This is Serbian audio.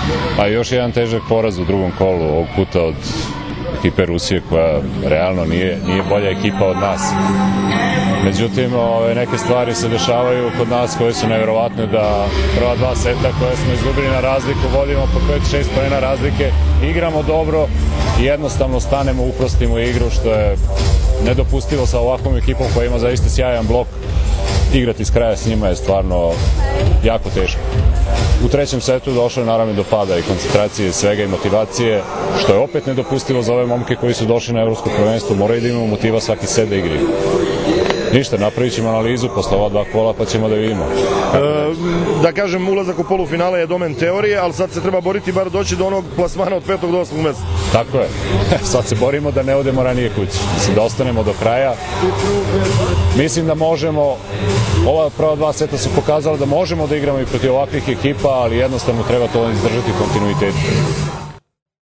Pa još jedan težak poraz u drugom kolu, ovog puta od ekipe Rusije koja realno nije bolja ekipa od nas. Međutim, neke stvari se dešavaju kod nas koje su nevjerovatne, da prva dva seta koje smo izgubili na razliku vodimo po 5-6 poena razlike, igramo dobro i jednostavno stanemo, uprostimo igru, što je nedopustivo sa ovakvom ekipom koja ima zaista sjajan blok. Igrati s kraja s njima je stvarno jako teško. U trećem setu došlo je naravno do pada i koncentracije svega i motivacije, što je opet nedopustivo za ove momke koji su došli na evropsko prvenstvo, moraju da imamo motiva svaki set da igri. Ništa, napravit ćemo analizu posle ova dva kola pa ćemo da vidimo. Da kažem, ulazak u polufinale je domen teorije, ali sad se treba boriti bar doći do onog plasmana od 5. do 8. mesta. Tako je. Sad se borimo da ne odemo ranije kući. Mislim da ostanemo do kraja. Mislim da možemo, ova prva dva seta su pokazala da možemo da igramo i protiv ovakvih ekipa, ali jednostavno treba to izdržati kontinuitetu.